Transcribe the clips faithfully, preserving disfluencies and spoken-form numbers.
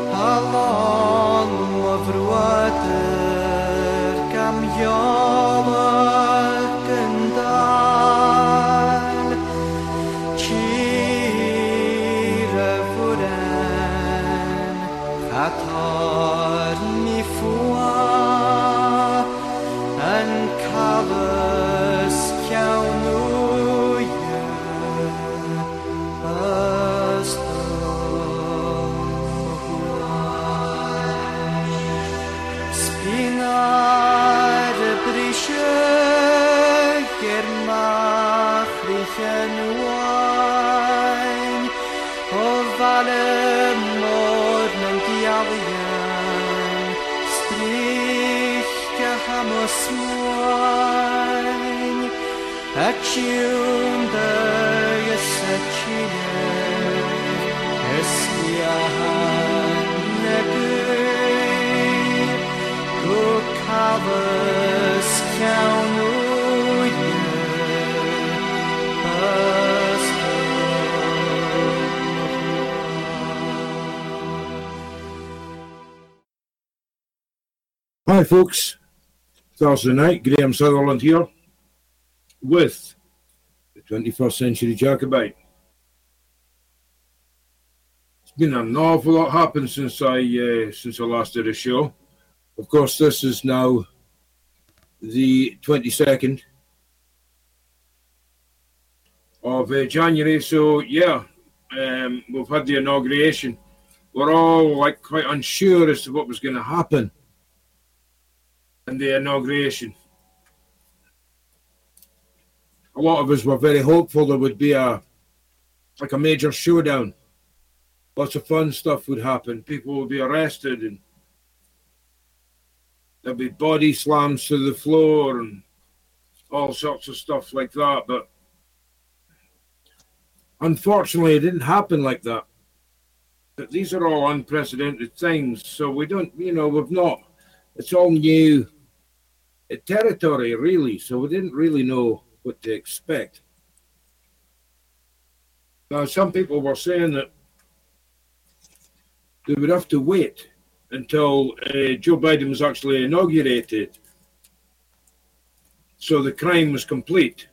Halon lyfrwydyr gamioleg yn dan Cyr y fwren Chator mi ffwa yn cafys ciawn wyau Spina'r y brisiau germach richen wain O fal y môr mewn dialian Strich gaham o smwain Ac siwn dy ysachinen Ysgiahan y gyr Go cafys ciawn Hi folks, Thursday night, Graham Sutherland here with the twenty-first Century Jacobite. It's been an awful lot happened since I uh, since I last did a show. Of course, this is now the twenty-second of uh, January, so yeah, um, we've had the inauguration. We're all like quite unsure as to what was going to happen in the inauguration. A lot of us were very hopeful there would be a like a major showdown. Lots of fun stuff would happen. People would be arrested and there'd be body slams to the floor and all sorts of stuff like that. But unfortunately, it didn't happen like that. But these are all unprecedented things. So we don't, you know, we've not, it's all new territory, really. So we didn't really know what to expect. Now, some people were saying that they would have to wait until uh, Joe Biden was actually inaugurated, so the crime was complete.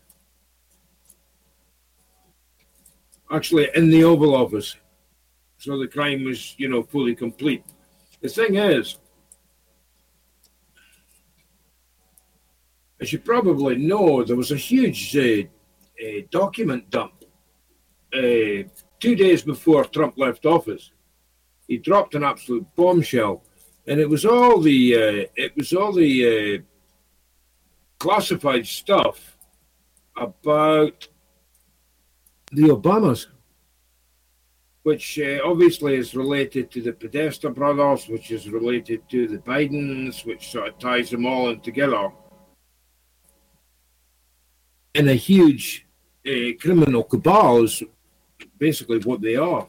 Actually, in the Oval Office, so the crime was, you know, fully complete. The thing is, as you probably know, there was a huge uh, uh, document dump uh, two days before Trump left office. He dropped an absolute bombshell, and it was all the uh, it was all the uh, classified stuff about the Obamas, which uh, obviously is related to the Podesta brothers, which is related to the Bidens, which sort of ties them all in together in a huge uh, criminal cabal, is basically what they are.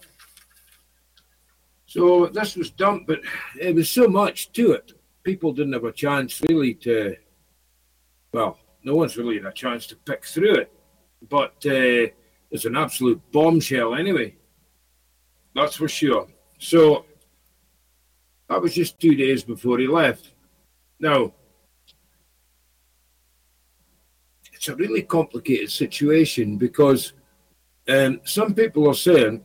So this was dumped, but it was so much to it. People didn't have a chance really to, well, no one's really had a chance to pick through it. But uh, it's an absolute bombshell anyway. That's for sure. So that was just two days before he left. Now, it's a really complicated situation because um, some people are saying,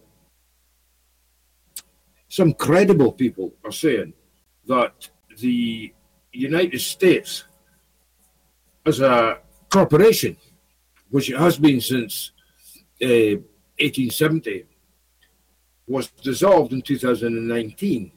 some credible people are saying that the United States as a corporation, which it has been since uh, eighteen seventy, was dissolved in two thousand nineteen.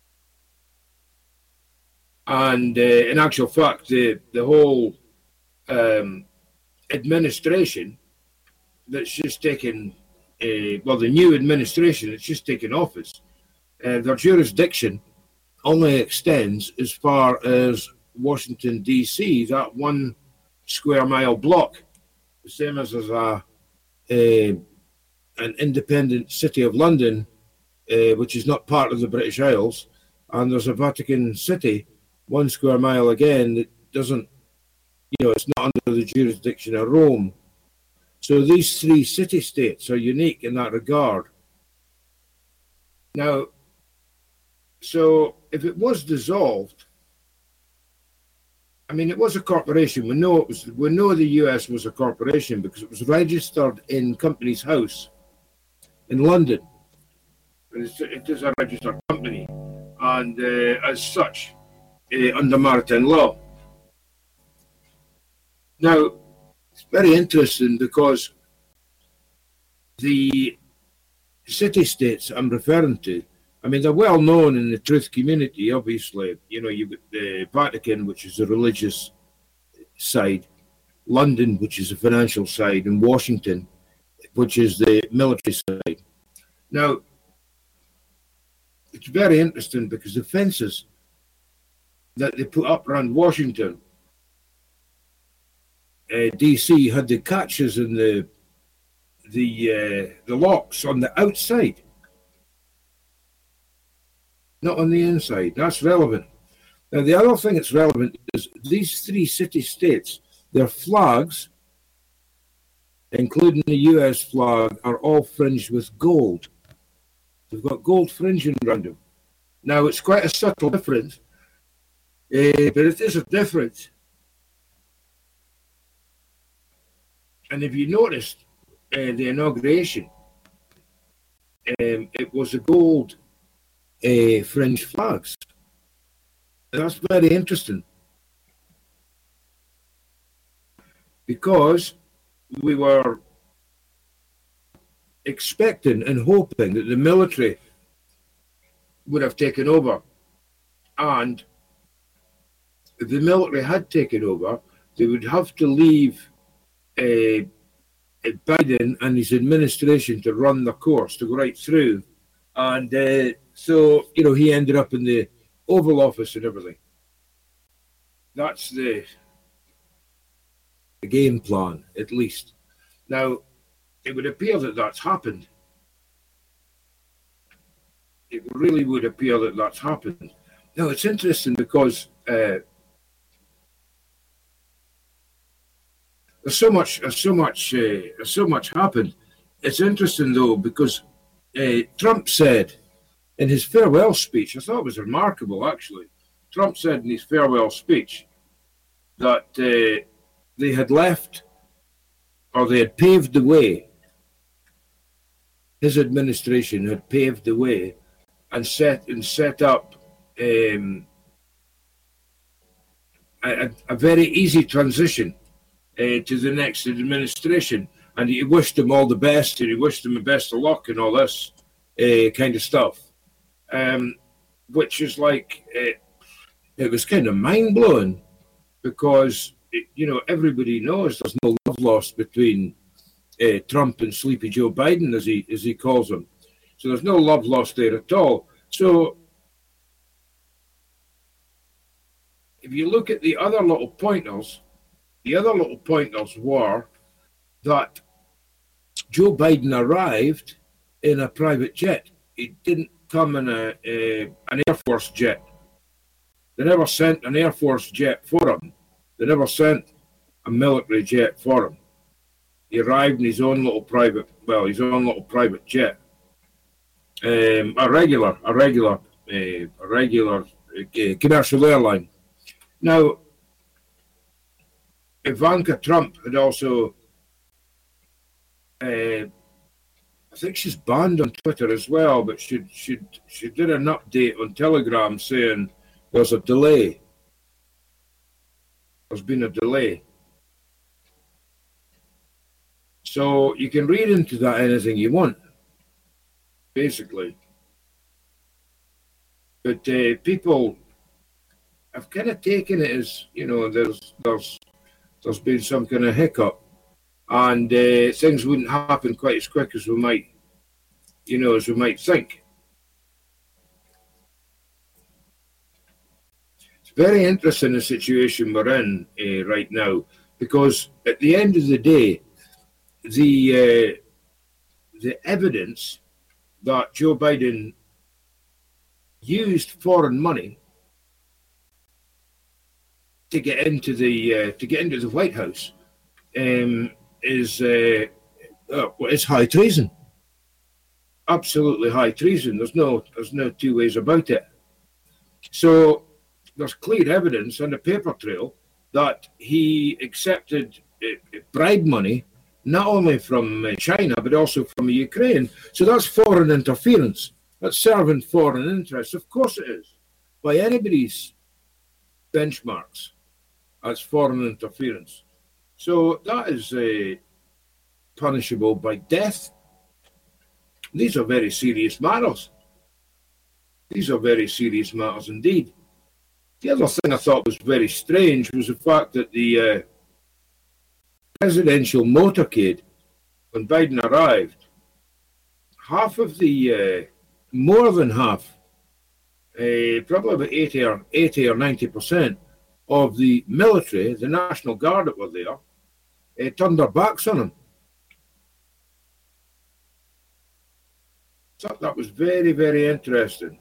And uh, in actual fact, the, the whole um, administration that's just taken, uh, well, the new administration that's just taken office, uh, their jurisdiction only extends as far as Washington, D C, that one square mile block, the same as, as a, a, an independent city of London, uh, which is not part of the British Isles, and there's a Vatican City, one square mile again, that doesn't, you know, it's not under the jurisdiction of Rome. So these three city-states are unique in that regard. Now, so if it was dissolved, I mean, it was a corporation. We know it was. We know the U S was a corporation because it was registered in Companies House in London. And it's, it is a registered company, and uh, as such, uh, under maritime law. Now, it's very interesting because the city-states I'm referring to, I mean, they're well known in the truth community, obviously. You know, you've got the Vatican, which is the religious side, London, which is the financial side, and Washington, which is the military side. Now, it's very interesting because the fences that they put up around Washington, uh, D C, had the catches and the the uh, the locks on the outside, not on the inside. That's relevant. Now, the other thing that's relevant is these three city-states, their flags, including the U S flag, are all fringed with gold. They've got gold fringing around them. Now, it's quite a subtle difference, uh, but it is a difference. And if you noticed uh, the inauguration, um, it was the gold uh, fringe flags. That's very interesting because we were expecting and hoping that the military would have taken over, and if the military had taken over, they would have to leave uh, Biden and his administration to run the course, to go right through. And uh, so, you know, he ended up in the Oval Office and everything. That's the, the game plan, at least. Now, it would appear that that's happened. It really would appear that that's happened. Now, it's interesting because uh, there's so much, there's so much, uh, there's so much happened. It's interesting though because uh, Trump said in his farewell speech, I thought it was remarkable actually. Trump said in his farewell speech that uh, they had left, or they had paved the way. His administration had paved the way and set and set up um, a, a very easy transition uh, to the next administration, and he wished them all the best, and he wished them the best of luck and all this uh, kind of stuff, um, which is like uh, it was kind of mind blowing because it, you know, everybody knows there's no love lost between uh, Trump and Sleepy Joe Biden, as he as he calls him. So there's no love lost there at all. So if you look at the other little pointers, the other little pointers were that Joe Biden arrived in a private jet. He didn't come in a, a an Air Force jet. They never sent an Air Force jet for him. They never sent a military jet for him. He arrived in his own little private, well, his own little private jet. Um, a regular, a regular, uh, a regular uh, commercial airline. Now, Ivanka Trump had also, uh, I think she's banned on Twitter as well, but she, she, she did an update on Telegram saying there's a delay. There's been a delay. So you can read into that anything you want, basically. But uh, people have kind of taken it as, you know, there's there's there's been some kind of hiccup, and uh, things wouldn't happen quite as quick as we might, you know, as we might think. It's very interesting the situation we're in uh, right now, because at the end of the day, the uh, the evidence that Joe Biden used foreign money to get into the uh, to get into the White House um, is uh, uh, is high treason. Absolutely high treason. There's no there's no two ways about it. So there's clear evidence on the paper trail that he accepted uh, bribe money, not only from uh, China, but also from Ukraine. So that's foreign interference. That's serving foreign interests. Of course it is. By anybody's benchmarks, that's foreign interference. So that is uh, punishable by death. These are very serious matters. These are very serious matters indeed. The other thing I thought was very strange was the fact that the uh, presidential motorcade, when Biden arrived, half of the, uh, more than half, uh, probably about eighty or eighty or ninety percent of the military, the National Guard that were there, uh, turned their backs on him. So that was very, very interesting.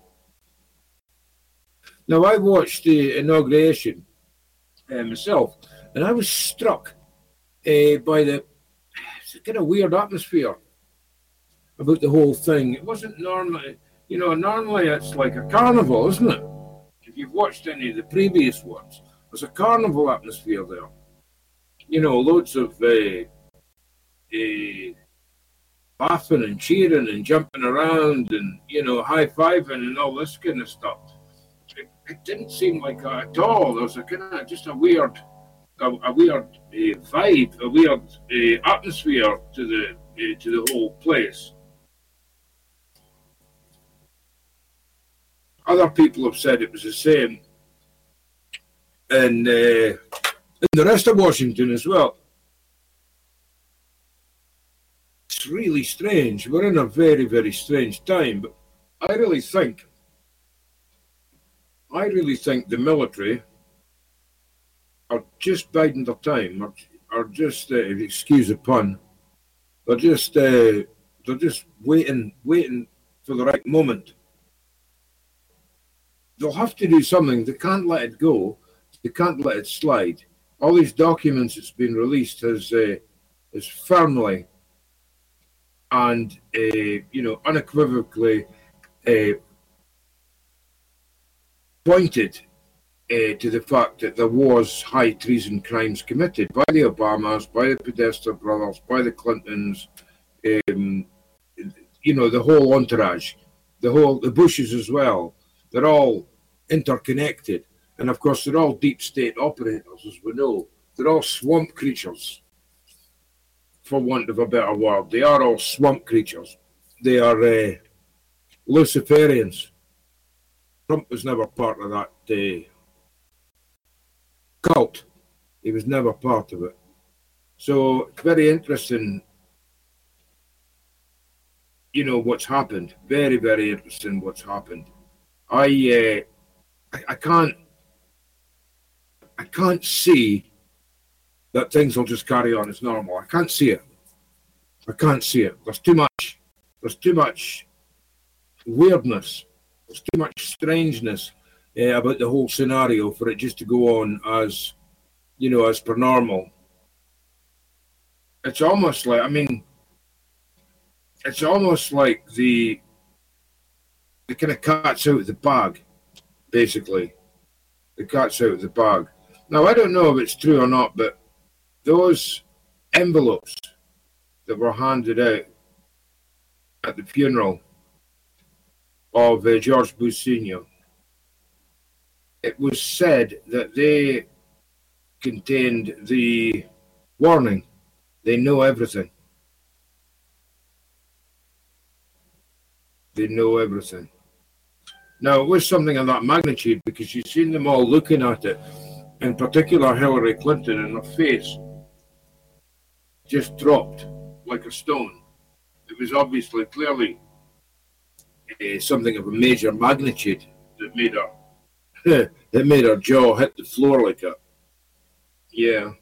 Now, I watched the inauguration uh, myself, and I was struck uh, by the kind of weird atmosphere about the whole thing. It wasn't normally, you know, normally it's like a carnival, isn't it? If you've watched any of the previous ones, there's a carnival atmosphere there. You know, loads of uh, uh, laughing and cheering and jumping around and, you know, high-fiving and all this kind of stuff. It, it didn't seem like that at all. There was a kind of just a weird, a, a weird uh, vibe, a weird uh, atmosphere to the uh, to the whole place. Other people have said it was the same in, uh, in the rest of Washington as well. It's really strange. We're in a very, very strange time, but I really think I really think the military are just biding their time, or, or just, uh, excuse the pun, they're just, uh, they're just waiting, waiting for the right moment. They'll have to do something. They can't let it go. They can't let it slide. All these documents that's been released has, uh, is firmly and, uh, you know, unequivocally uh, pointed uh, to the fact that there was high treason crimes committed by the Obamas, by the Podesta brothers, by the Clintons, um, you know, the whole entourage, the whole, the Bushes as well. They're all interconnected. And of course, they're all deep state operators, as we know. They're all swamp creatures, for want of a better word. They are all swamp creatures. They are uh, Luciferians. Trump was never part of that uh, cult. He was never part of it. So it's very interesting, you know, what's happened. Very, very interesting what's happened. I, uh, I, I can't, I can't see that things will just carry on as normal. I can't see it. I can't see it. There's too much. There's too much weirdness. There's too much strangeness uh, about the whole scenario for it just to go on as, you know, as per normal. It's almost like, I mean, it's almost like the, the kind of cat's out of the bag, basically. The cat's out of the bag. Now, I don't know if it's true or not, but those envelopes that were handed out at the funeral of uh, George Bush Senior, it was said that they contained the warning, they know everything. They know everything. Now, it was something of that magnitude because you've seen them all looking at it, in particular Hillary Clinton, and her face just dropped like a stone. It was obviously, clearly, uh, something of a major magnitude that made her, that made her jaw hit the floor like that. Yeah.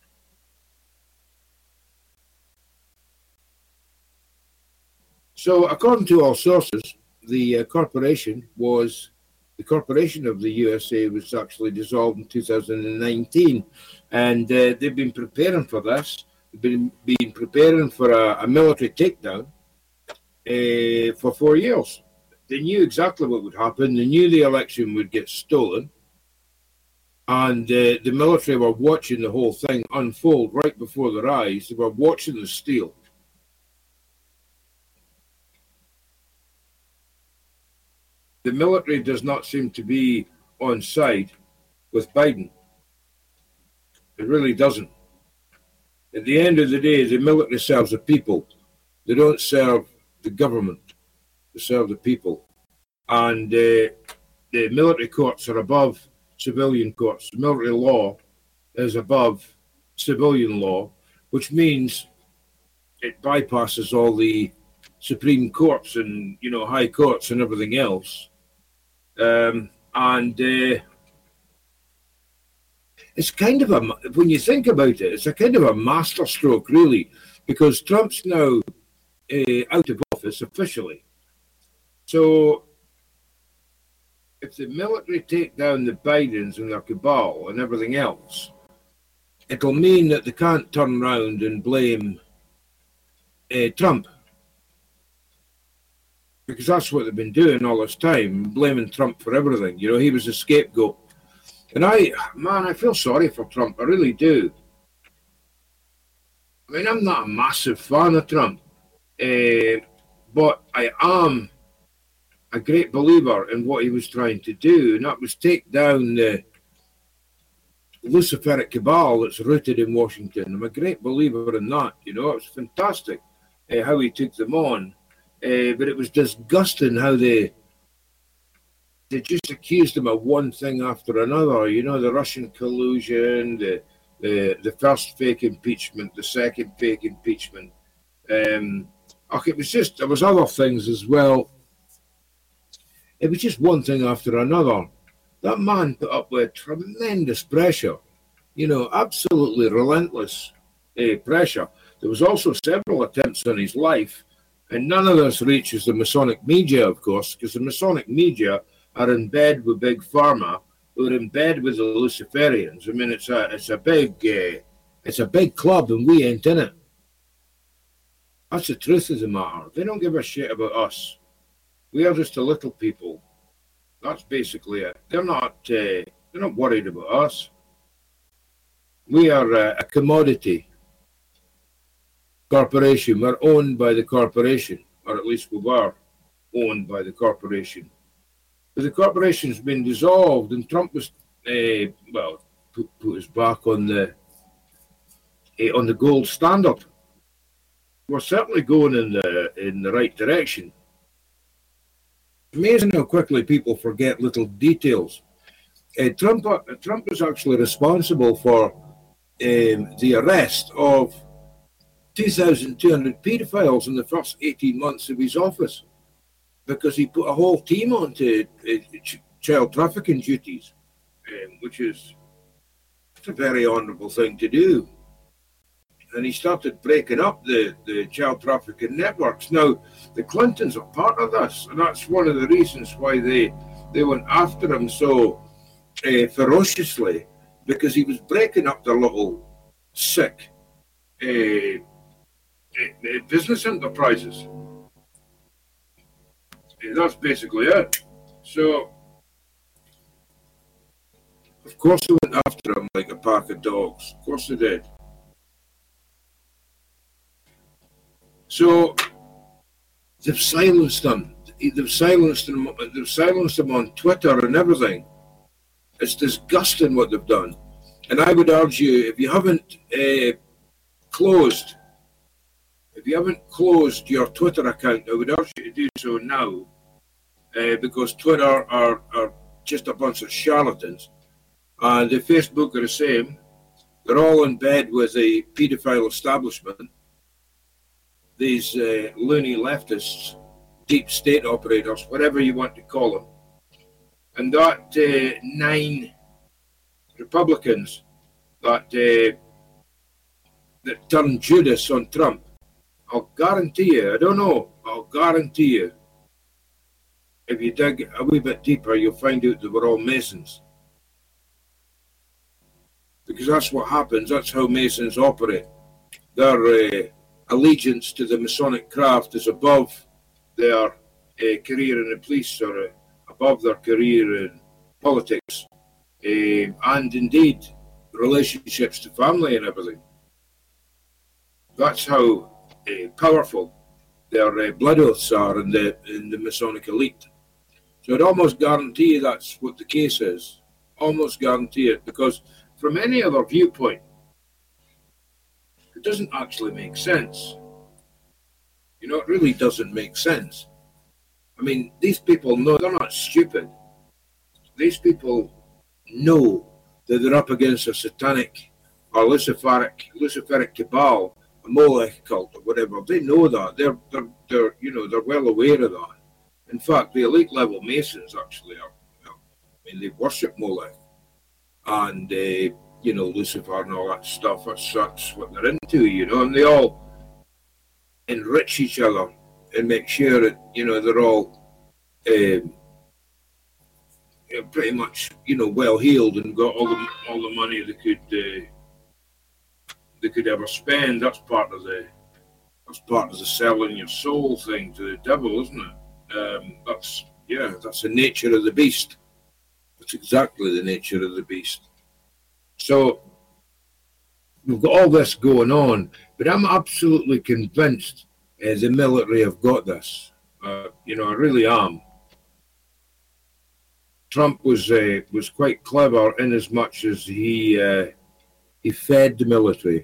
So, according to all sources, the uh, corporation was, the corporation of the U S A was actually dissolved in two thousand nineteen, and uh, they've been preparing for this. They've been, been preparing for a, a military takedown uh, for four years. they knew exactly what would happen. They knew the election would get stolen. And uh, the military were watching the whole thing unfold right before their eyes. They were watching the steal. The military does not seem to be on side with Biden. It really doesn't. At the end of the day, the military serves the people. They don't serve the government. They serve the people. And uh, the military courts are above civilian courts. Military law is above civilian law, which means it bypasses all the Supreme Courts and, you know, high courts and everything else. Um, and uh, it's kind of a, when you think about it, it's a kind of a masterstroke, really, because Trump's now uh, out of office officially. So if the military take down the Bidens and their cabal and everything else, it'll mean that they can't turn around and blame uh, Trump. Because that's what they've been doing all this time, blaming Trump for everything. You know, he was a scapegoat. And I, man, I feel sorry for Trump. I really do. I mean, I'm not a massive fan of Trump, uh, but I am a great believer in what he was trying to do, and that was take down the Luciferic cabal that's rooted in Washington. I'm a great believer in that. You know, it was fantastic uh, how he took them on, uh, but it was disgusting how they they just accused him of one thing after another. You know, the Russian collusion, the the, the first fake impeachment, the second fake impeachment. Um, okay, it was just, there was other things as well. It was just one thing after another. That man put up with tremendous pressure, you know, absolutely relentless uh, pressure. There was also several attempts on his life, and none of this reaches the Masonic media, of course, because the Masonic media are in bed with Big Pharma, who are in bed with the Luciferians. I mean, it's a it's a big uh, it's a big club, and we ain't in it. That's the truth of the matter. They don't give a shit about us. We are just a little people. That's basically it. They're not. Uh, they're not worried about us. We are uh, a commodity corporation. We're owned by the corporation, or at least we were owned by the corporation. But the corporation's been dissolved, and Trump was uh, well put, put us back on the uh, on the gold standard. We're certainly going in the in the right direction. Amazing how quickly people forget little details. Uh, Trump, uh, Trump was actually responsible for um, the arrest of two thousand two hundred paedophiles in the first eighteen months of his office, because he put a whole team onto uh, ch- child trafficking duties, um, which is it's a very honourable thing to do. And he started breaking up the, the child trafficking networks. Now, the Clintons are part of this, and that's one of the reasons why they they went after him so uh, ferociously, because he was breaking up their little sick uh, uh, business enterprises. That's basically it. So, of course they went after him like a pack of dogs. Of course they did. So they've silenced them. They've silenced them. They've silenced them on Twitter and everything. It's disgusting what they've done. And I would urge you, if you haven't uh, closed, if you haven't closed your Twitter account, I would urge you to do so now, uh, because Twitter are, are just a bunch of charlatans, and the Facebook are the same. They're all in bed with the paedophile establishment. These uh, loony leftists, deep state operators, whatever you want to call them. And that uh, nine Republicans that uh, that turned Judas on Trump, I'll guarantee you, I don't know, I'll guarantee you, if you dig a wee bit deeper, you'll find out they were all Masons. Because that's what happens, that's how Masons operate. They're... Uh, allegiance to the Masonic craft is above their uh, career in the police or uh, above their career in politics, uh, and indeed relationships to family and everything. That's how uh, powerful their uh, blood oaths are in the in the Masonic elite. So I'd almost guarantee that's what the case is. Almost guarantee it, because from any other viewpoint, it doesn't actually make sense. You know, it really doesn't make sense. I mean, these people know, they're not stupid. These people know that they're up against a satanic or Luciferic, Luciferic cabal, a Molech cult or whatever. They know that. They're, they're, they're, you know, they're well aware of that. In fact, the elite level Masons actually are, I mean, they worship Molech and, uh, you know, Lucifer and all that stuff. That's, that's what they're into, you know, and they all enrich each other and make sure that, you know, they're all um, pretty much, you know, well heeled and got all the all the money they could uh, they could ever spend. That's part of the that's part of the selling your soul thing to the devil, isn't it? Um, that's yeah, that's the nature of the beast. That's exactly the nature of the beast. So we've got all this going on, but I'm absolutely convinced uh, the military have got this. Uh, you know, I really am. Trump was uh, was quite clever in as much as he uh, he fed the military,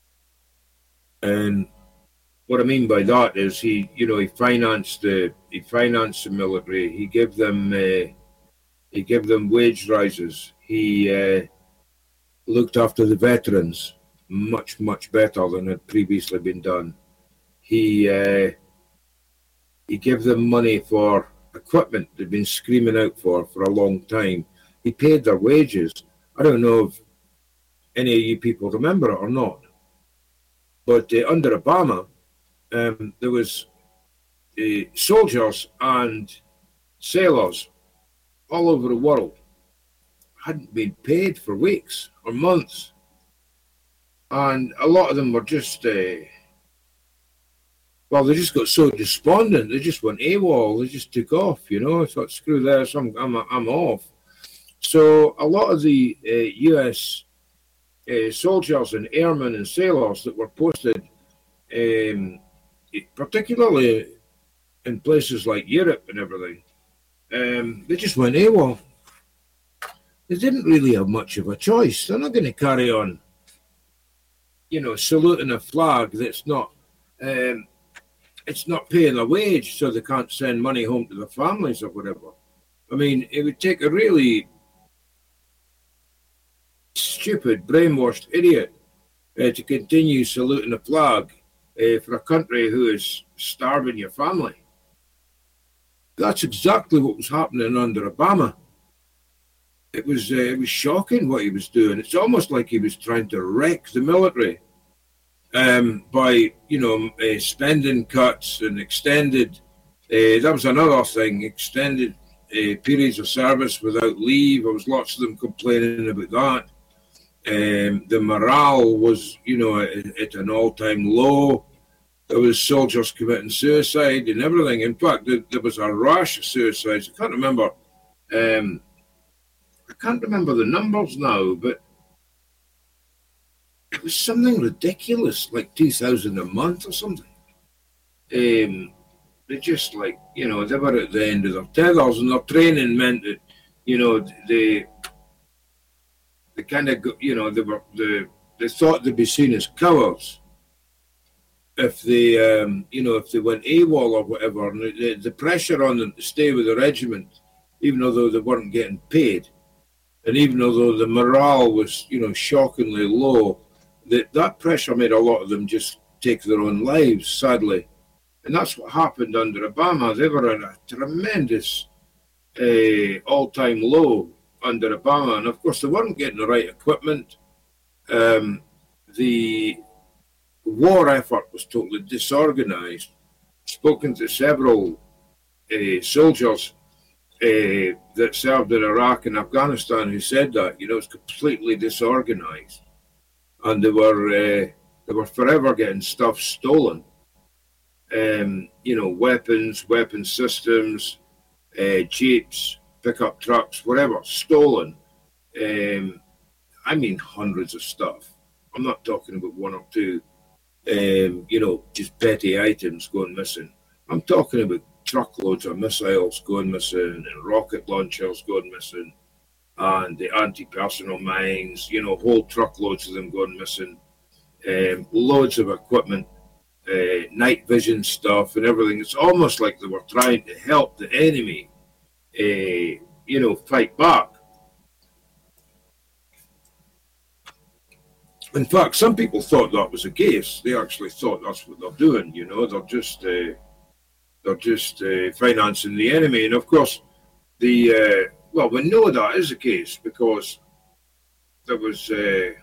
and what I mean by that is he, you know, he financed the he financed the military. He gave them uh, he gave them wage rises. He uh, looked after the veterans much much better than had previously been done. He uh, he gave them money for equipment they've been screaming out for for a long time. He paid their wages. I don't know if any of you people remember it or not, but uh, under Obama, um, there was uh, soldiers and sailors all over the world hadn't been paid for weeks or months, and a lot of them were just uh, well, they just got so despondent. They just went AWOL. They just took off, you know. I thought, screw this, I'm, I'm, I'm off. So a lot of the uh, U S uh, soldiers and airmen and sailors that were posted, um, particularly in places like Europe and everything, um, they just went AWOL. They didn't really have much of a choice. They're not going to carry on, you know, saluting a flag that's not... Um, it's not paying a wage, so they can't send money home to their families or whatever. I mean, it would take a really stupid, brainwashed idiot uh, to continue saluting a flag uh, for a country who is starving your family. That's exactly what was happening under Obama. It was uh, it was shocking what he was doing. It's almost like he was trying to wreck the military. Um, by, you know, uh, spending cuts and extended, uh, that was another thing, extended uh, periods of service without leave. There was lots of them complaining about that. Um, the morale was, you know, at, at an all-time low. There was soldiers committing suicide and everything. In fact, there, there was a rash of suicides. I can't remember. Um, I can't remember the numbers now, but it was something ridiculous, like two thousand a month or something. Um, they just like, you know, they were at the end of their tethers, and their training meant that, you know, they, they kind of, you know, they were, they, they thought they'd be seen as cowards if they, um, you know, if they went AWOL or whatever, and the, the pressure on them to stay with the regiment, even though they weren't getting paid, and even though the morale was, you know, shockingly low, that that pressure made a lot of them just take their own lives, sadly. And that's what happened under Obama. They were at a tremendous uh, all-time low under Obama. And, of course, they weren't getting the right equipment. Um, the war effort was totally disorganized. Spoken to several uh, soldiers uh, that served in Iraq and Afghanistan who said that, you know, it's completely disorganized. And they were uh, they were forever getting stuff stolen. um, you know, weapons, weapon systems, uh, jeeps, pickup trucks, whatever, stolen. Um, I mean, hundreds of stuff. I'm not talking about one or two, um, you know, just petty items going missing. I'm talking about truckloads of missiles going missing and rocket launchers going missing and the anti-personnel mines, you know, whole truckloads of them going missing, um, loads of equipment, uh, night vision stuff and everything. It's almost like they were trying to help the enemy, uh, you know, fight back. In fact, some people thought that was the case. They actually thought that's what they're doing. You know, they're just uh, they're just uh, financing the enemy. And of course, the uh, well, we know that is the case because there was uh,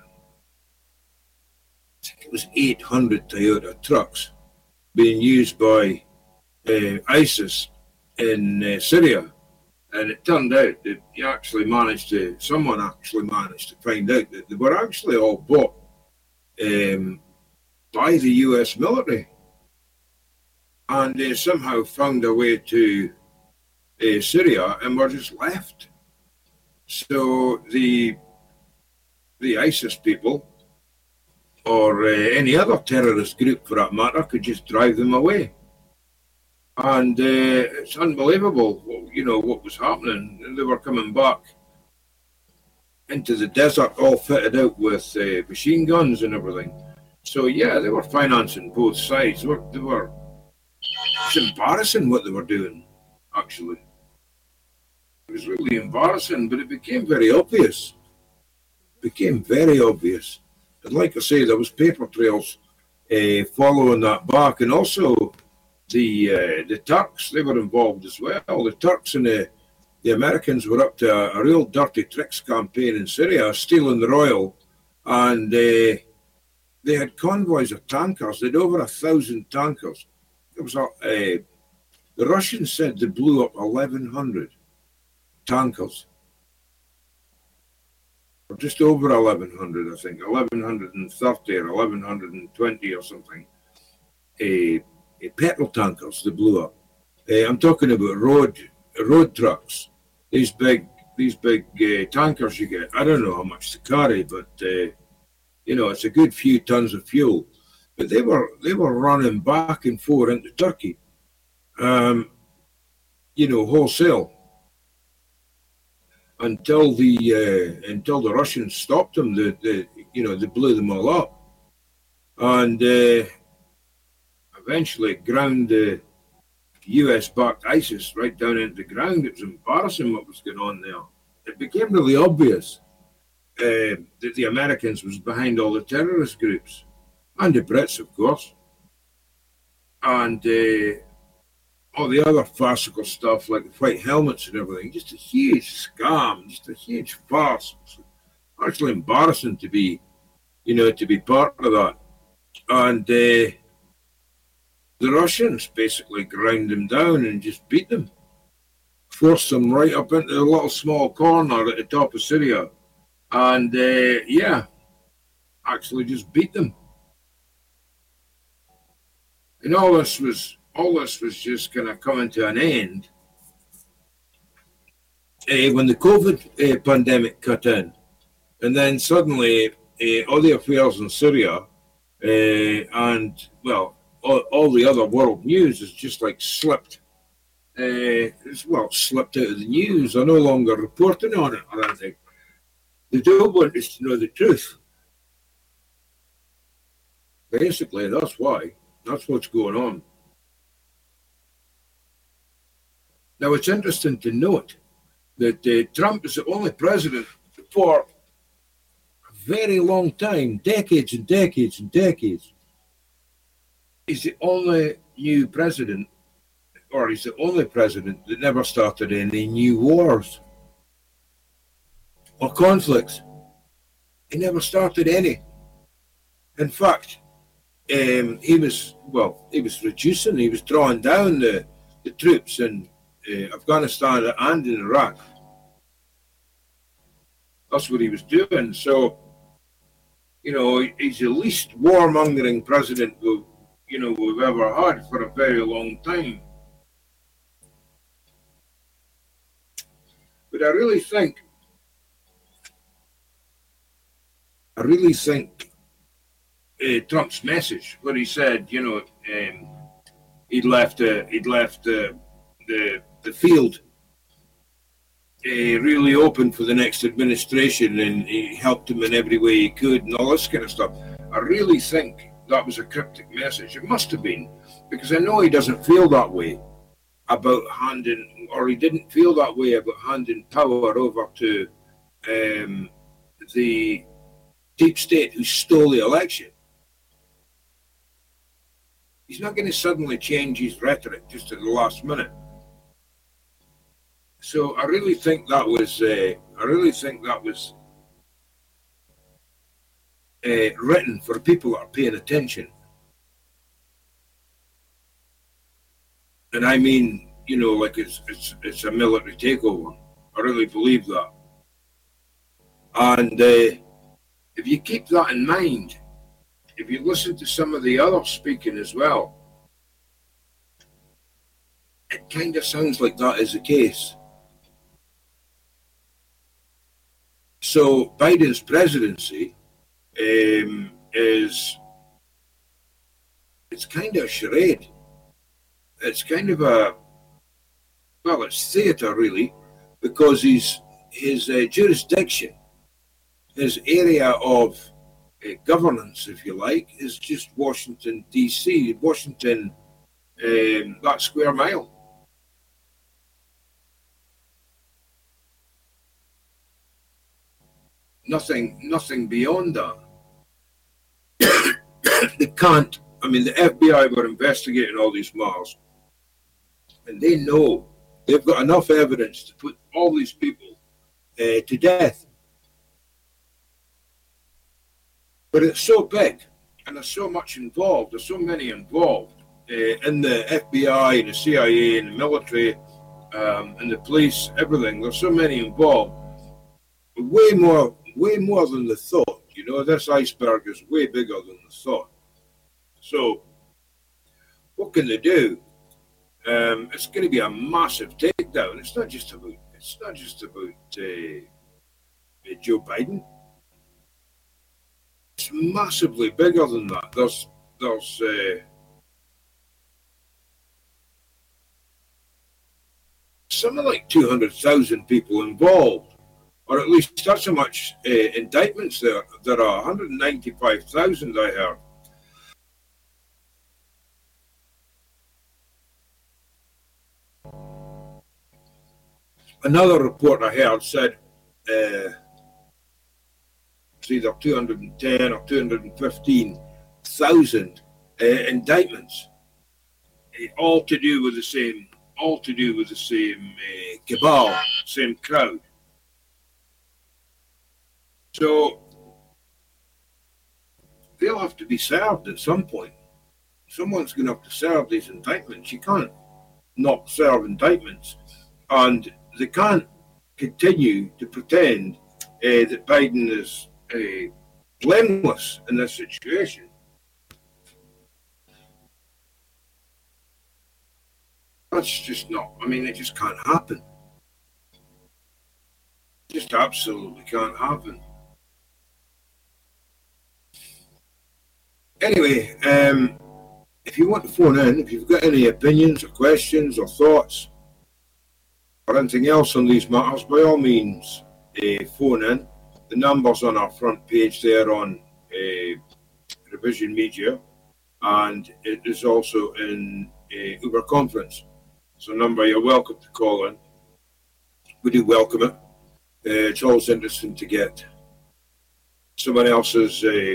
I think it was eight hundred Toyota trucks being used by uh, ISIS in uh, Syria. And it turned out that you actually managed to, someone actually managed to find out that they were actually all bought um, by the U S military. And they somehow found a way to uh, Syria and were just left. So the the ISIS people, or uh, any other terrorist group for that matter, could just drive them away. And uh, it's unbelievable, you know, what was happening. And they were coming back into the desert all fitted out with uh, machine guns and everything. So, yeah, they were financing both sides. They were, they were, it's embarrassing what they were doing, actually. It was really embarrassing, but it became very obvious. It became very obvious. And like I say, there was paper trails uh, following that back, and also The uh, the Turks, they were involved as well. The Turks and the, the Americans were up to a, a real dirty tricks campaign in Syria, stealing the oil, and uh, they had convoys of tankers. They had over a thousand tankers. It was a, uh, the Russians said they blew up eleven hundred tankers, or just over eleven hundred, I think, eleven thirty or eleven twenty or something. Uh, Uh, petrol tankers that blew up. Uh, I'm talking about road road trucks. These big these big uh, tankers you get. I don't know how much to carry, but uh, you know it's a good few tons of fuel. But they were they were running back and forth into Turkey, um, you know, wholesale until the uh, until the Russians stopped them. The, the you know they blew them all up, and. Uh, Eventually ground the U S-backed ISIS right down into the ground. It was embarrassing what was going on there. It became really obvious uh, that the Americans was behind all the terrorist groups, and the Brits, of course, and uh, all the other farcical stuff like the white helmets and everything. Just a huge scam, just a huge farce. It's actually embarrassing to be, you know, to be part of that. And uh, the Russians basically ground them down and just beat them, forced them right up into a little small corner at the top of Syria, and uh, yeah, actually just beat them. And all this was all this was just kind of coming to an end uh, when the COVID uh, pandemic cut in, and then suddenly uh, all the affairs in Syria uh, and well. All, all the other world news is just like slipped. Uh, it's, well, slipped out of the news. They're no longer reporting on it or anything. They don't want us to know the truth. Basically, that's why. That's what's going on. Now, it's interesting to note that uh, Trump is the only president for a very long time, decades and decades and decades. He's the only new president, or he's the only president that never started any new wars or conflicts. He never started any. In fact, um, he was, well, he was reducing, he was drawing down the, the troops in uh, Afghanistan and in Iraq. That's what he was doing. So, you know, he's the least warmongering president we've you know, we've ever had for a very long time. But I really think, I really think uh, Trump's message, where he said, you know, um, he'd left, uh, he'd left uh, the the field uh, really open for the next administration, and he helped him in every way he could, and all this kind of stuff. I really think that was a cryptic message. It must have been, because I know he doesn't feel that way about handing, or he didn't feel that way about handing power over to um, the deep state who stole the election. He's not going to suddenly change his rhetoric just at the last minute. So I really think that was, uh, I really think that was uh, written for people that are paying attention. And I mean, you know, like it's it's it's a military takeover. I really believe that. And uh, if you keep that in mind, if you listen to some of the others speaking as well, it kind of sounds like that is the case. So Biden's presidency um, is, it's kind of a charade. It's kind of a, well, it's theatre really, because his, his uh, jurisdiction, his area of uh, governance, if you like, is just Washington, D C, Washington, um, that square mile. Nothing, nothing beyond that. They can't, I mean, the F B I were investigating all these Mars, and they know they've got enough evidence to put all these people uh, to death. But it's so big, and there's so much involved, there's so many involved uh, in the F B I and the C I A and the military um, and the police, everything. There's so many involved, way more, way more than the thought. You know, this iceberg is way bigger than the thought. So, what can they do? Um, it's going to be a massive takedown. It's not just about. It's not just about uh, Joe Biden. It's massively bigger than that. There's, there's. Uh, something like two hundred thousand people involved, or at least that's how much uh, indictments there. There are one hundred ninety-five thousand, I heard. Another report I heard said uh, it's either two hundred ten or two hundred fifteen thousand uh, indictments, uh, all to do with the same, all to do with the same uh, cabal, same crowd. So they'll have to be served at some point. Someone's going to have to serve these indictments. You can't not serve indictments, and they can't continue to pretend uh, that Biden is uh, blameless in this situation. That's just not, I mean, it just can't happen. It just absolutely can't happen. Anyway, um, if you want to phone in, if you've got any opinions or questions or thoughts or anything else on these matters, by all means, uh, phone in. The number's on our front page there on uh, Revision Media, and it is also in uh, Uber Conference. So, number you're welcome to call in. We do welcome it. Uh, it's always interesting to get someone else's uh,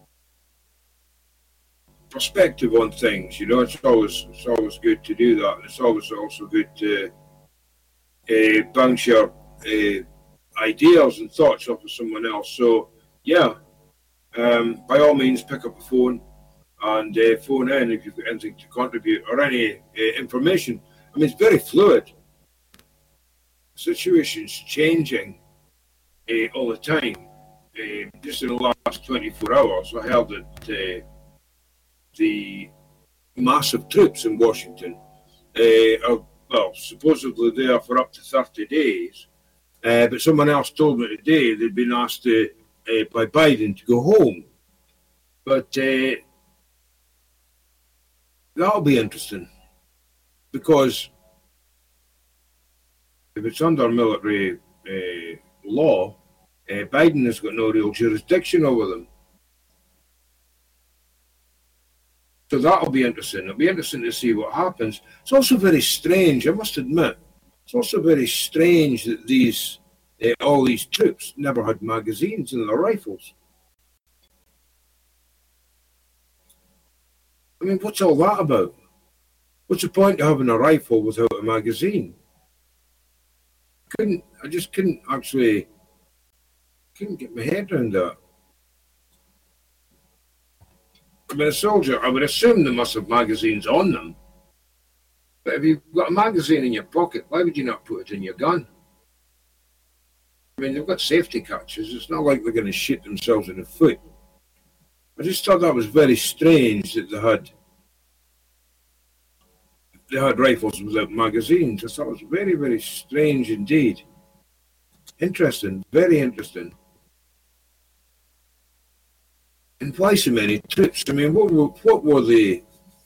perspective on things. You know, it's always it's always good to do that. It's always also good to uh, bounce your uh, ideas and thoughts off of someone else. So, yeah, um, by all means, pick up the phone and uh, phone in if you've got anything to contribute or any uh, information. I mean, it's very fluid. The situation's changing uh, all the time. Uh, just in the last twenty-four hours, I heard that uh, the massive troops in Washington. Uh, are, well, supposedly there for up to thirty days. Uh, but someone else told me today they'd been asked to, uh, by Biden to go home. But uh, that'll be interesting, because if it's under military uh, law, uh, Biden has got no real jurisdiction over them. So that'll be interesting. It'll be interesting to see what happens. It's also very strange, I must admit, it's also very strange that these uh, all these troops never had magazines in their rifles. I mean, what's all that about? What's the point of having a rifle without a magazine? Couldn't I just couldn't actually couldn't get my head around that. I mean, a soldier, I would assume they must have magazines on them. But if you've got a magazine in your pocket, why would you not put it in your gun? I mean, they've got safety catches. It's not like they're going to shoot themselves in the foot. I just thought that was very strange that they had they had rifles without magazines. I thought it was very, very strange indeed. Interesting, very interesting. And why so many troops? I mean, what were, what were they?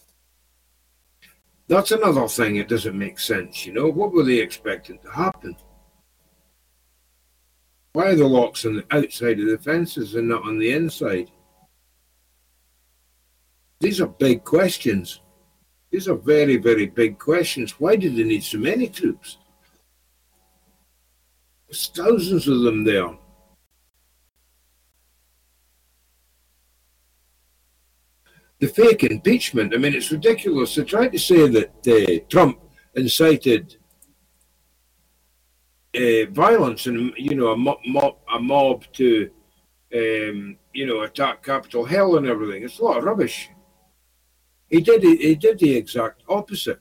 That's another thing that doesn't make sense, you know. What were they expecting to happen? Why are the locks on the outside of the fences and not on the inside? These are big questions. These are very, very big questions. Why did they need so many troops? There's thousands of them there. The fake impeachment, I mean, it's ridiculous. They tried to say that uh, Trump incited uh, violence and, you know, a mob, a mob to, um, you know, attack Capitol Hill and everything. It's a lot of rubbish. He did, he did the exact opposite.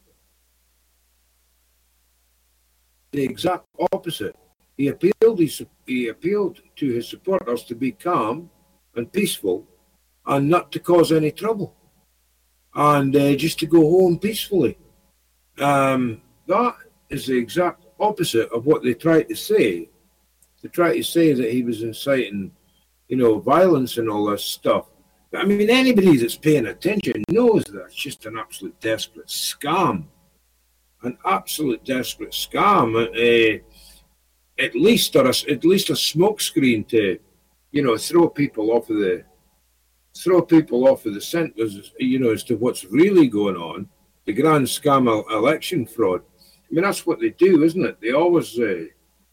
The exact opposite. He appealed, he, he appealed to his supporters to be calm and peaceful and not to cause any trouble, and uh, just to go home peacefully. Um, that is the exact opposite of what they tried to say. They tried to say that he was inciting, you know, violence and all this stuff. I mean, anybody that's paying attention knows that it's just an absolute desperate scam. An absolute desperate scam. Uh, at least, or a, at least a smokescreen to, you know, throw people off of the, throw people off of the scent, as, you know, as to what's really going on. The grand scam election fraud. I mean, that's what they do, isn't it? They always, uh,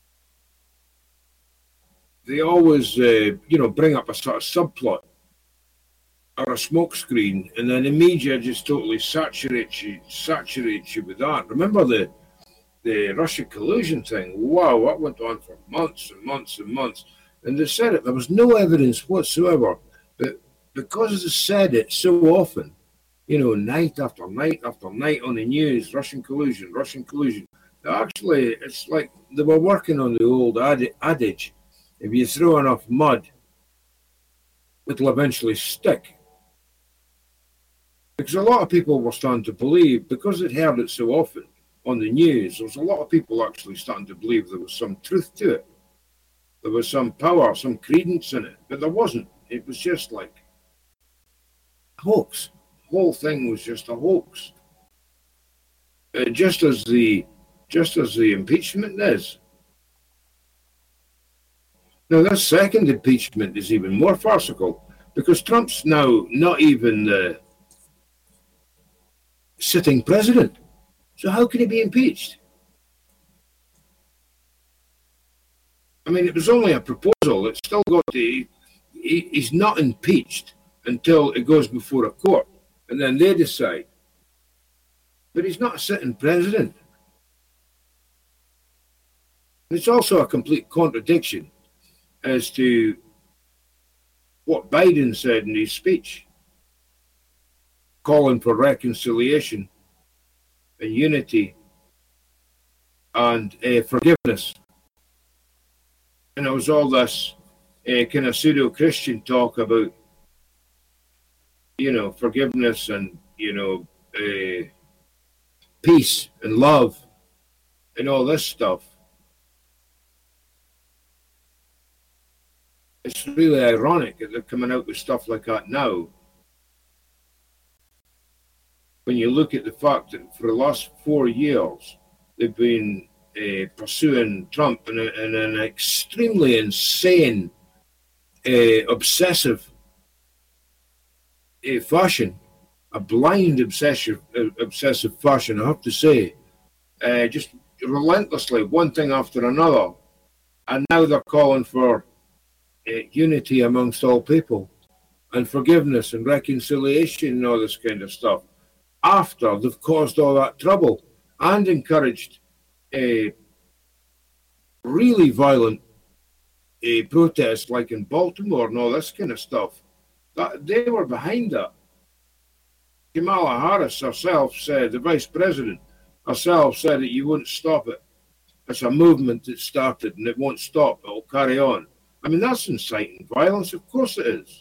they always, uh, you know, bring up a sort of subplot or a smokescreen, and then the media just totally saturates you, saturates you with that. Remember the the Russia collusion thing? Wow, that went on for months and months and months. And they said it, there was no evidence whatsoever. But because they said it so often, you know, night after night after night on the news, Russian collusion, Russian collusion. Actually, it's like they were working on the old ad- adage, if you throw enough mud, it'll eventually stick. Because a lot of people were starting to believe, because they'd heard it so often on the news, there was a lot of people actually starting to believe there was some truth to it. There was some power, some credence in it, but there wasn't. It was just like a hoax. The whole thing was just a hoax. Uh, just as the just as the impeachment is. Now, this second impeachment is even more farcical, because Trump's now not even the sitting president. So how can he be impeached? I mean, it was only a proposal. It's still got to, he, he's not impeached until it goes before a court, and then they decide. But he's not a sitting president. It's also a complete contradiction as to what Biden said in his speech, calling for reconciliation and unity and uh, forgiveness. And there was all this uh, kind of pseudo-Christian talk about, you know, forgiveness and, you know, uh, peace and love and all this stuff. It's really ironic that they're coming out with stuff like that now. When you look at the fact that for the last four years, they've been uh, pursuing Trump in, a, in an extremely insane, uh, obsessive uh, fashion, a blind obsessive, uh, obsessive fashion, I have to say, uh, just relentlessly, one thing after another. And now they're calling for uh, unity amongst all people and forgiveness and reconciliation and all this kind of stuff, after they've caused all that trouble and encouraged uh, really violent uh, protests like in Baltimore and all this kind of stuff. That, they were behind that. Kamala Harris herself said, the vice president herself said that you wouldn't stop it. It's a movement that started and it won't stop. It'll carry on. I mean, that's inciting violence. Of course it is.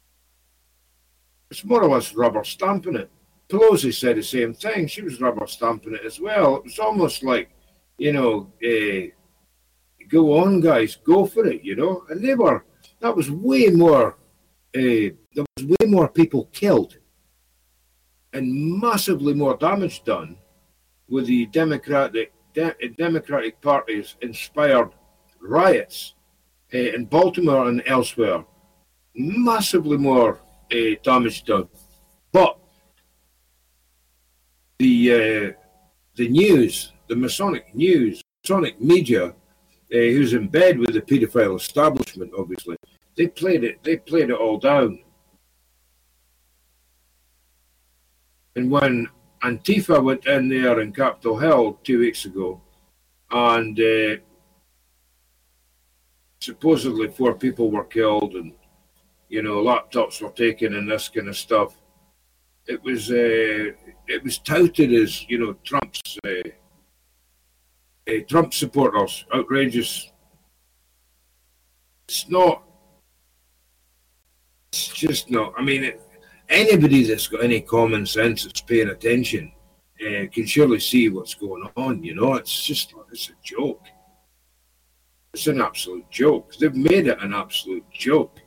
It's more or less rubber stamping it. Pelosi said the same thing. She was rubber stamping it as well. It was almost like, you know, uh, go on, guys, go for it, you know. And they were, that was way more, uh, there was way more people killed and massively more damage done with the Democratic, de- Democratic Party's inspired riots uh, in Baltimore and elsewhere. Massively more uh, damage done. But the uh, the news, the Masonic news, Masonic media, uh, who's in bed with the paedophile establishment, obviously, they played it. They played it all down. And when Antifa went in there in Capitol Hill two weeks ago, and uh, supposedly four people were killed, and you know laptops were taken and this kind of stuff. It was uh, it was touted as, you know, Trump's uh, uh, Trump supporters, outrageous. It's not. It's just not. I mean, it, anybody that's got any common sense that's paying attention uh, can surely see what's going on. You know, it's just it's a joke. It's an absolute joke. They've made it an absolute joke.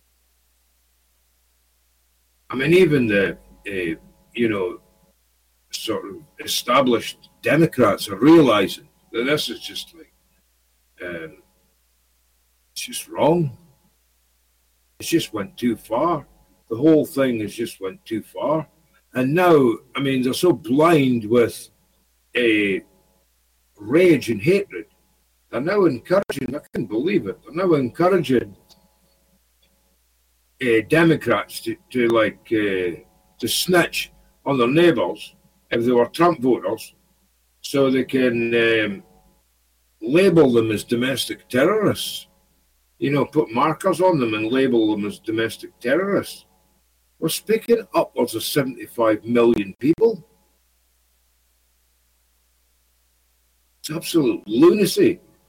I mean, even the Uh, you know, sort of established Democrats are realizing that this is just like, um, it's just wrong. It just went too far. The whole thing has just went too far. And now, I mean, they're so blind with a rage and hatred. They're now encouraging, I can't believe it, they're now encouraging uh, Democrats to, to like, uh, to snitch on their neighbours if they were Trump voters, so they can um, label them as domestic terrorists. You know, put markers on them and label them as domestic terrorists. We're speaking upwards of seventy-five million people. It's absolute lunacy.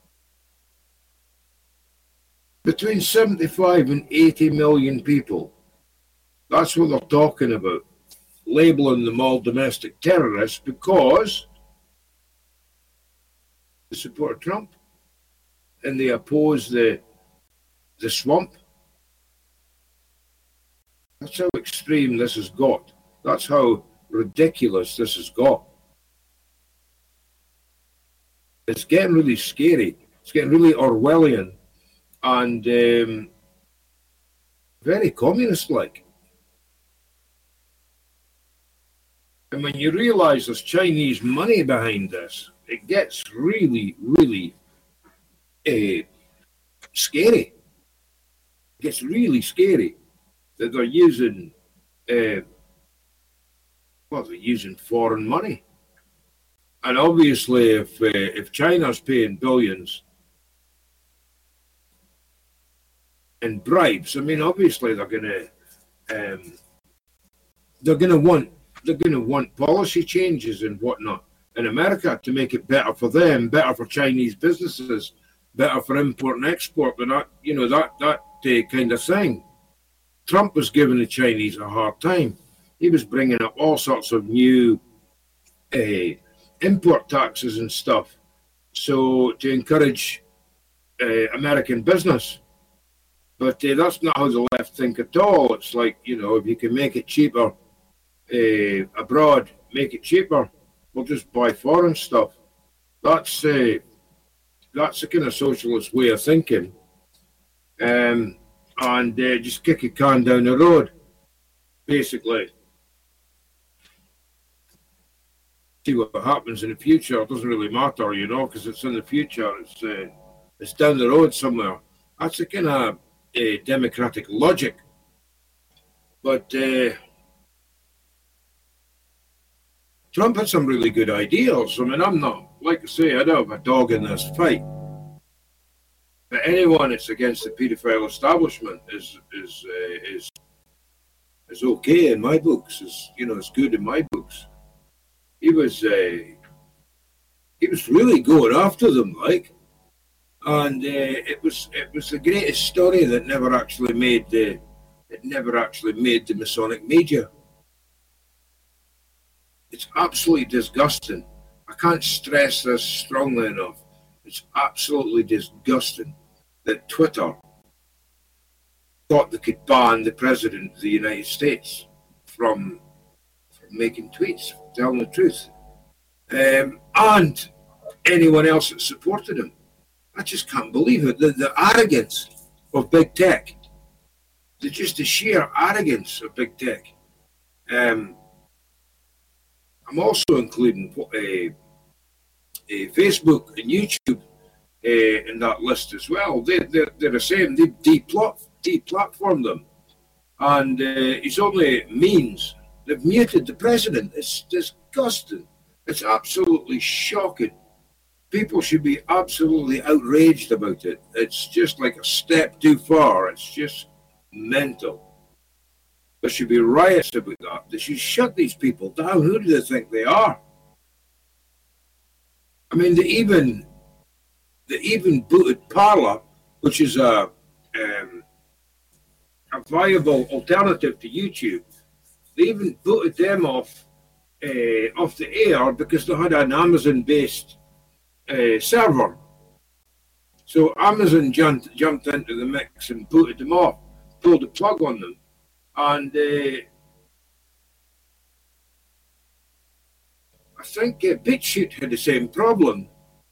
Between seventy-five and eighty million people. That's what they're talking about, labeling them all domestic terrorists because they support Trump and they oppose the the swamp. That's how extreme this has got. That's how ridiculous this has got. It's getting really scary. It's getting really Orwellian and um, very communist-like. And when you realize there's Chinese money behind this, it gets really, really uh, scary. It gets really scary that they're using, uh, well, they're using foreign money. And obviously, if uh, if China's paying billions in bribes, I mean, obviously they're gonna um, they're gonna want. They're going to want policy changes and whatnot in America to make it better for them, better for Chinese businesses, better for import and export, and that, you know, that that uh, kind of thing. Trump was giving the Chinese a hard time. he was bringing up all sorts of new uh, import taxes and stuff, so to encourage uh, American business. But uh, that's not how the left think at all. It's like, you know, if you can make it cheaper uh, abroad, make it cheaper, we'll just buy foreign stuff. That's uh, that's a kind of socialist way of thinking, um, and uh, just kick a can down the road, basically. See what happens in the future. It doesn't really matter, you know, because it's in the future. It's uh, it's down the road somewhere. That's a kind of uh, democratic logic. But uh, Trump had some really good ideals. I mean, I'm not, like I say, I don't have a dog in this fight. But anyone that's against the paedophile establishment is is uh, is is okay in my books. Is, you know, it's good in my books. He was uh, he was really going after them, like, and uh, it was it was the greatest story that never actually made the it never actually made the Masonic media. It's absolutely disgusting. I can't stress this strongly enough. It's absolutely disgusting that Twitter thought they could ban the President of the United States from, from making tweets, telling the truth, um, and anyone else that supported him. I just can't believe it. The, the arrogance of big tech, the, just the sheer arrogance of big tech. Um, I'm also including a, a Facebook and YouTube uh, in that list as well. They, they're, they're the same. They deplatformed them. And uh, it's only means. They've muted the president. It's disgusting. It's absolutely shocking. People should be absolutely outraged about it. It's just like a step too far. It's just mental. There should be riots about that. They should shut these people down. Who do they think they are? I mean, they even they even booted Parler, which is a um, a viable alternative to YouTube. They even booted them off uh, off the air because they had an Amazon-based uh, server. So Amazon jumped jumped into the mix and booted them off, pulled the plug on them. And uh, I think uh, BitChute had the same problem.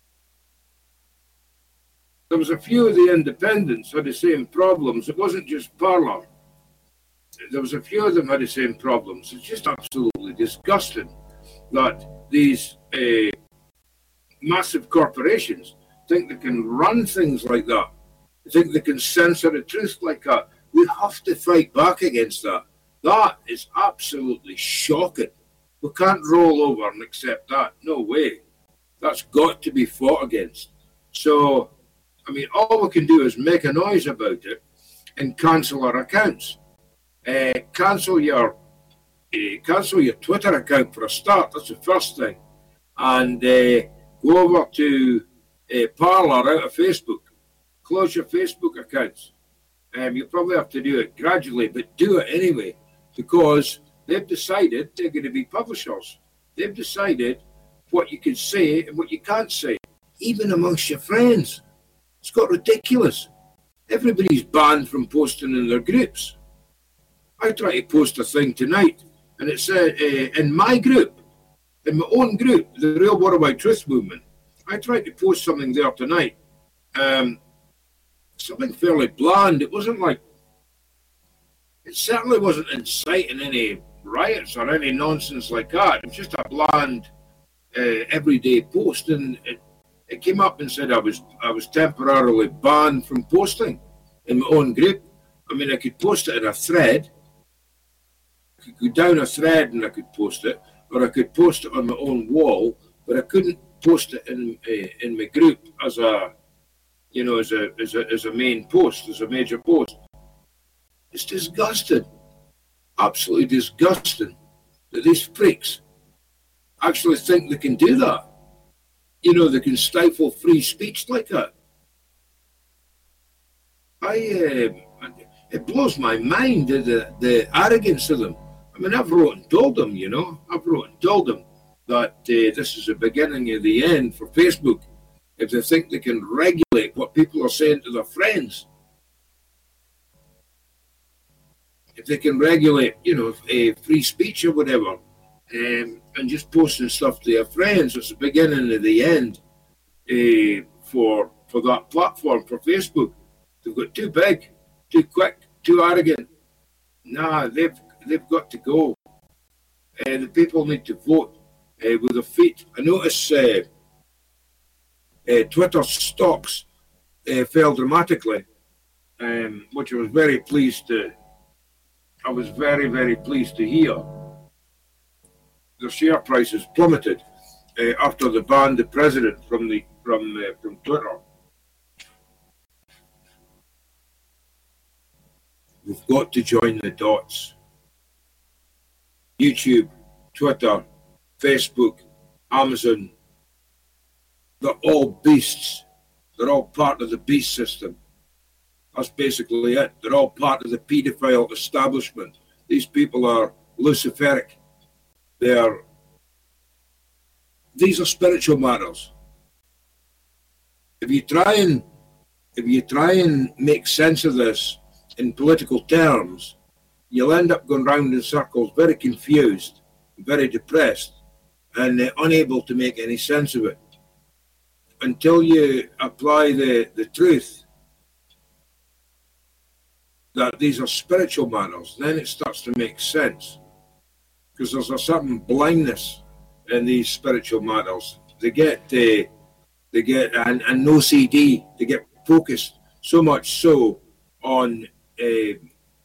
There was a few of the independents had the same problems. It wasn't just Parler. There was a few of them had the same problems. It's just absolutely disgusting that these uh, massive corporations think they can run things like that. They think they can censor the truth like that. We have to fight back against that. That is absolutely shocking. We can't roll over and accept that. No way. That's got to be fought against. So, I mean, all we can do is make a noise about it and cancel our accounts. Uh, cancel your uh, cancel your Twitter account for a start. That's the first thing. And uh, go over to uh, Parler out of Facebook. Close your Facebook accounts. Um, you probably have to do it gradually, but do it anyway, because they've decided they're going to be publishers. They've decided what you can say and what you can't say, even amongst your friends. It's got ridiculous. Everybody's banned from posting in their groups. I tried to post a thing tonight, and it said uh, in my group, in my own group, the Real Worldwide Truth Movement, I tried to post something there tonight. Um, Something fairly bland. It wasn't like, it certainly wasn't inciting any riots or any nonsense like that. It was just a bland, uh, everyday post, and it, it came up and said I was I was temporarily banned from posting in my own group. I mean, I could post it in a thread. I could go down a thread and I could post it, or I could post it on my own wall, but I couldn't post it in uh, in my group as a you know, as a, as a as a main post, as a major post. It's disgusting, absolutely disgusting that these freaks actually think they can do that. You know, they can stifle free speech like that. I, uh, it blows my mind, the, the, the arrogance of them. I mean, I've wrote and told them, you know, I've wrote and told them that uh, this is the beginning of the end for Facebook. If they think they can regulate what people are saying to their friends, if they can regulate, you know, a free speech or whatever, um, and just posting stuff to their friends, it's the beginning of the end uh, for for that platform, for Facebook. They've got too big, too quick, too arrogant. Nah, they've they've got to go. Uh, the people need to vote uh, with their feet. I notice uh, uh, Twitter stocks uh, fell dramatically, um, which I was very pleased to. I was very, very pleased to hear. The share prices plummeted uh, after they banned the president from the from uh, from Twitter. We've got to join the dots. YouTube, Twitter, Facebook, Amazon, they're all beasts. They're all part of the beast system. That's basically it. They're all part of the paedophile establishment. These people are luciferic. They are, these are spiritual matters. If you try and if you try and make sense of this in political terms, you'll end up going round in circles, very confused, very depressed, and uh, unable to make any sense of it. Until you apply the, the truth that these are spiritual matters, then it starts to make sense. Because there's a certain blindness in these spiritual matters. They get, uh, they get, and, and no C D, they get focused so much so on uh,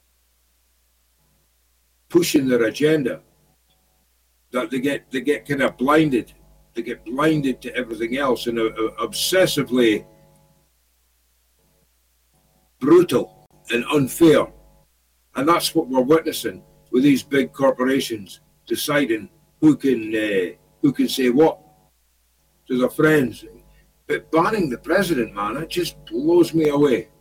pushing their agenda that they get, they get kind of blinded. They get blinded to everything else and uh, obsessively brutal and unfair. And that's what we're witnessing with these big corporations deciding who can uh, who can say what to their friends. But banning the president, man, it just blows me away.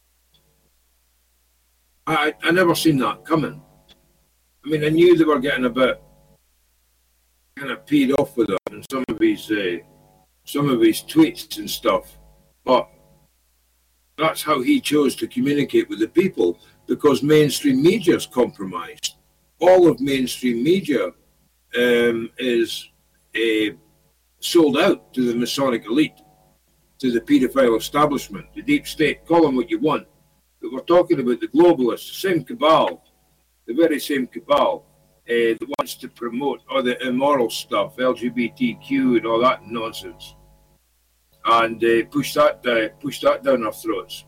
I I never seen that coming. I mean, I knew they were getting a bit kind of peed off with him and some of his uh, some of his tweets and stuff, but that's how he chose to communicate with the people, because mainstream media is compromised. All of mainstream media um, is uh, sold out to the Masonic elite, to the paedophile establishment, the deep state. Call them what you want, but we're talking about the globalists, the same cabal, the very same cabal uh, that wants to promote all the immoral stuff, L G B T Q and all that nonsense, and uh, push that uh, push that down our throats.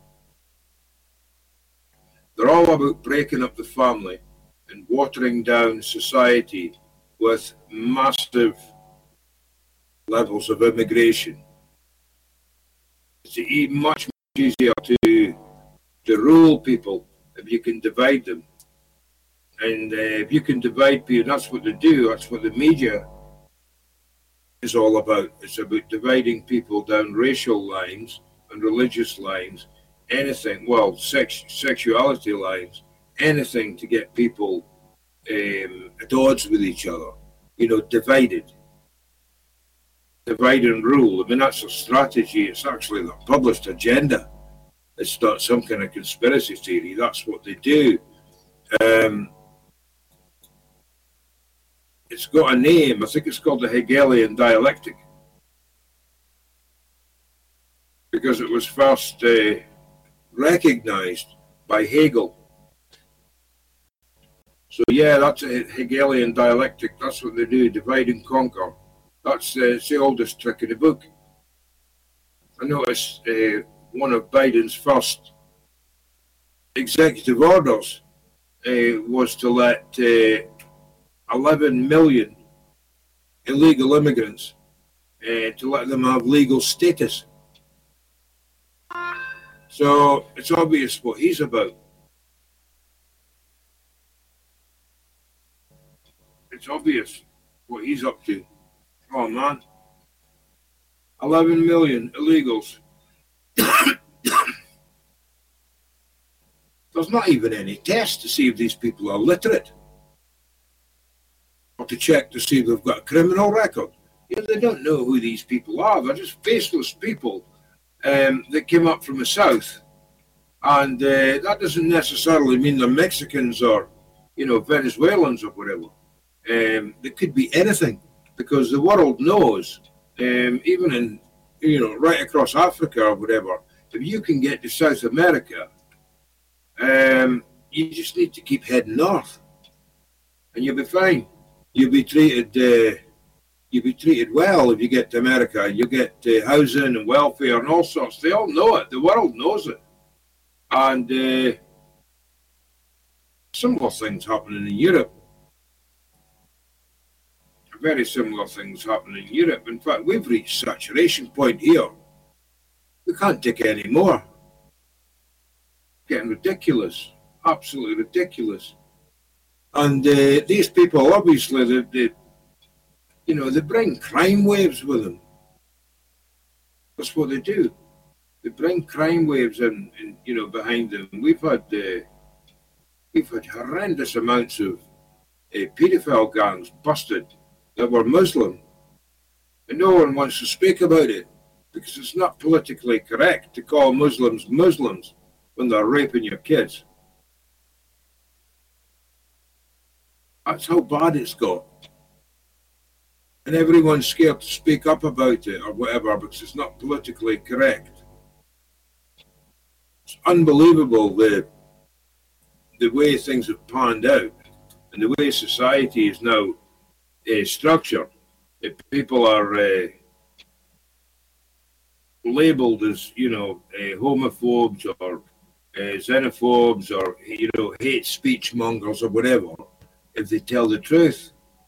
They're all about breaking up the family and watering down society with massive levels of immigration. It's much, much easier to to rule people if you can divide them. And uh, if you can divide people, that's what they do. That's what the media is all about. It's about dividing people down racial lines and religious lines, anything, well, sex, sexuality lines, anything to get people um, at odds with each other, you know, divided. Divide and rule. I mean, that's a strategy. It's actually the published agenda. It's not some kind of conspiracy theory. That's what they do. Um, it's got a name. I think it's called the Hegelian dialectic, because it was first uh, recognized by Hegel. So yeah, that's a Hegelian dialectic. That's what they do, divide and conquer. That's uh, it's the oldest trick in the book. I noticed uh, one of Biden's first executive orders uh, was to let uh, eleven million illegal immigrants, uh, to let them have legal status. So it's obvious what he's about. It's obvious what he's up to. Oh man, eleven million illegals. There's not even any test to see if these people are literate. or to check to see if they've got a criminal record. You know, they don't know who these people are. They're just faceless people um, that came up from the south. And uh, that doesn't necessarily mean they're Mexicans or, you know, Venezuelans or whatever. Um, they could be anything, because the world knows, um, even in, you know, right across Africa or whatever, if you can get to South America, um, you just need to keep heading north, and you'll be fine. You'll be treated, uh, you'll be treated well if you get to America. You'll get uh, housing and welfare and all sorts. They all know it. The world knows it. And uh, similar things happening in Europe. Very similar things happening in Europe. In fact, we've reached saturation point here. We can't take any more. Getting ridiculous. Absolutely ridiculous. And uh, these people, obviously, they, they, you know, they bring crime waves with them. That's what they do. They bring crime waves in, in you know, behind them. We've had, uh, we've had horrendous amounts of uh, paedophile gangs busted that were Muslim, and no one wants to speak about it because it's not politically correct to call Muslims Muslims when they're raping your kids. That's how bad it's got. And everyone's scared to speak up about it or whatever because it's not politically correct. It's unbelievable the, the way things have panned out and the way society is now uh, structured. If people are uh, labelled as, you know, uh, homophobes or uh, xenophobes or, you know, hate speech mongers or whatever, if they tell the truth.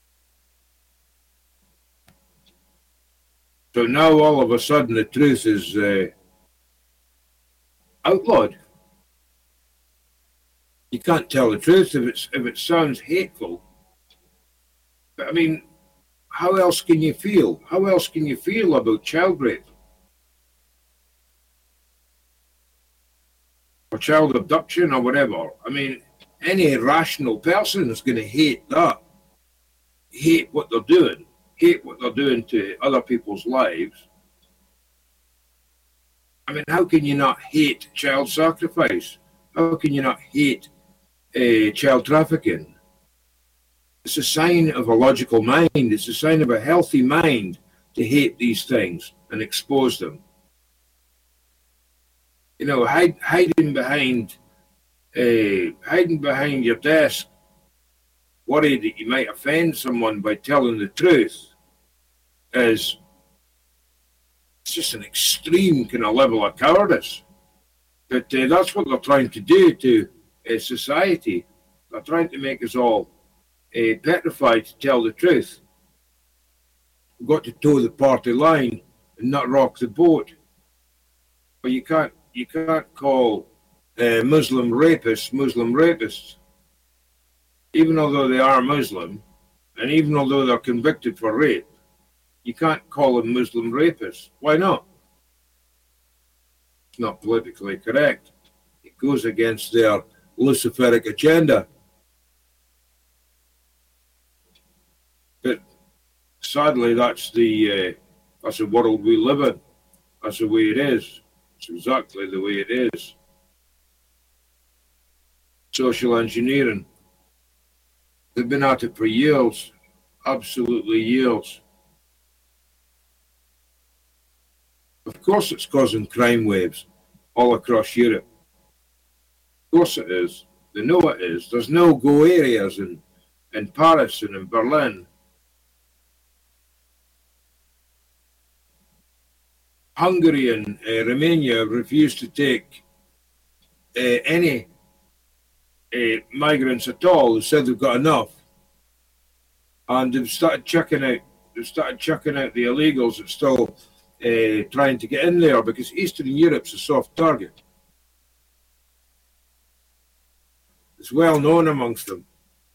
So now all of a sudden the truth is uh, outlawed. You can't tell the truth if it's if it sounds hateful. But I mean, how else can you feel? How else can you feel about child rape? Or child abduction or whatever? I mean, any rational person is going to hate that. Hate what they're doing. Hate what they're doing to other people's lives. I mean, how can you not hate child sacrifice? How can you not hate uh, child trafficking? It's a sign of a logical mind. It's a sign of a healthy mind to hate these things and expose them. You know, hide, hiding behind, uh, hiding behind your desk, worried that you might offend someone by telling the truth, is it's just an extreme kind of level of cowardice. But uh, that's what they're trying to do to uh, society. They're trying to make us all uh, petrified to tell the truth. We've got to toe the party line and not rock the boat. But you can't, you can't call uh, Muslim rapists Muslim rapists. Even although they are Muslim, and even although they're convicted for rape, you can't call them Muslim rapists. Why not? It's not politically correct. It goes against their Luciferic agenda. But sadly, that's the uh, that's the world we live in. That's the way it is. It's exactly the way it is. Social engineering. They've been at it for years, absolutely years. Of course it's causing crime waves all across Europe. Of course it is. They know it is. There's no go areas in, in Paris and in Berlin. Hungary and uh, Romania have refused to take uh, any uh, migrants at all. They said they've got enough. And they've started checking out, they've started checking out the illegals that still uh, trying to get in there, because Eastern Europe's a soft target. It's well known amongst them.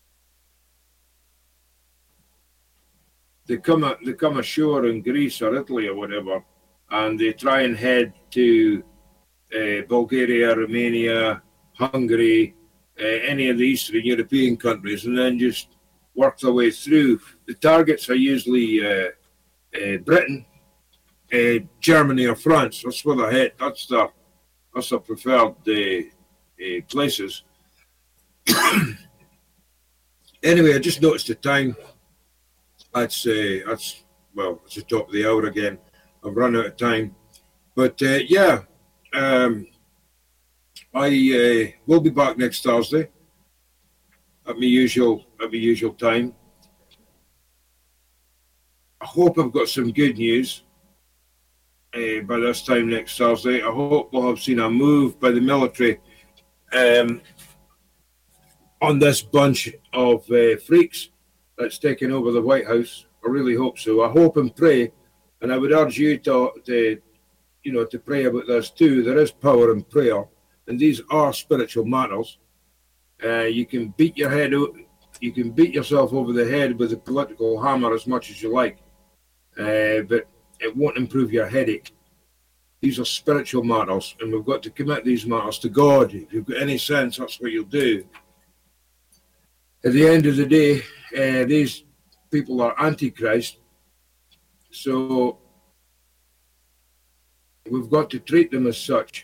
They come, they come ashore in Greece or Italy or whatever, and they try and head to uh, Bulgaria, Romania, Hungary, uh, any of the Eastern European countries, and then just work their way through. The targets are usually uh, uh, Britain, uh, Germany, or France. That's where they're head. That's the that's the preferred uh, uh, places. Anyway, I just noticed the time. That's uh, that's well, it's the top of the hour again. I've run out of time, but uh, yeah, um, I uh, will be back next Thursday at my usual at my usual time. I hope I've got some good news uh, by this time next Thursday. I hope we'll have seen a move by the military um, on this bunch of uh, freaks that's taken over the White House. I really hope so. I hope and pray, and I would urge you to, to you know, to pray about this too. There is power in prayer, and these are spiritual matters. Uh, you can beat your head, you can beat yourself over the head with a political hammer as much as you like, uh, but it won't improve your headache. These are spiritual matters, and we've got to commit these matters to God. If you've got any sense, that's what you'll do. At the end of the day, uh, these people are antichrist, so we've got to treat them as such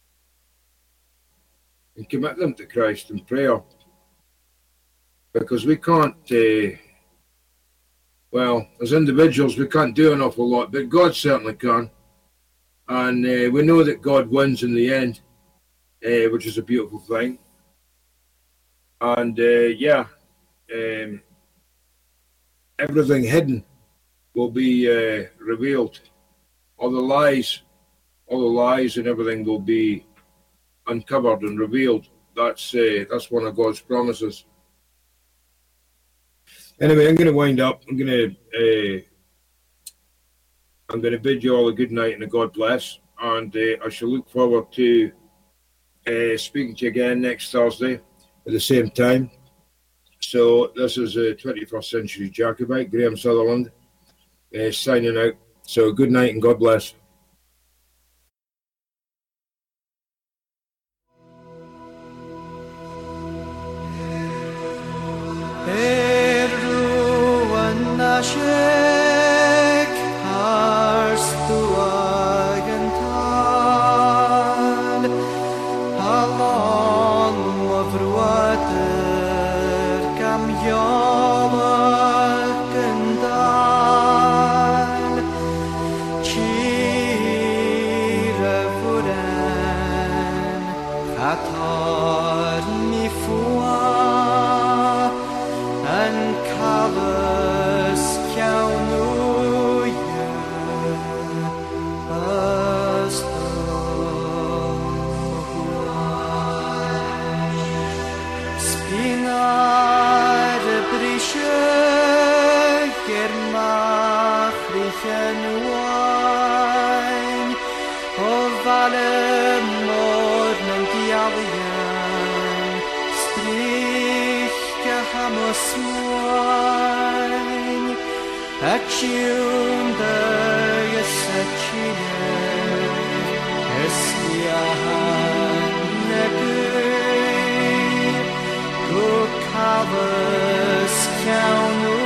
and commit them to Christ in prayer, because we can't, uh, well, as individuals, we can't do an awful lot, but God certainly can, and uh, we know that God wins in the end, uh, which is a beautiful thing. And uh, yeah, um, everything hidden will be uh, revealed. All the lies, all the lies and everything will be uncovered and revealed. That's uh, that's one of God's promises. Anyway, I'm going to wind up. I'm going to uh, I'm going to bid you all a good night and a God bless. And uh, I shall look forward to uh, speaking to you again next Thursday at the same time. So this is a twenty-first Century Jacobite, Graham Sutherland, uh, signing out. So good night and God bless. Covers count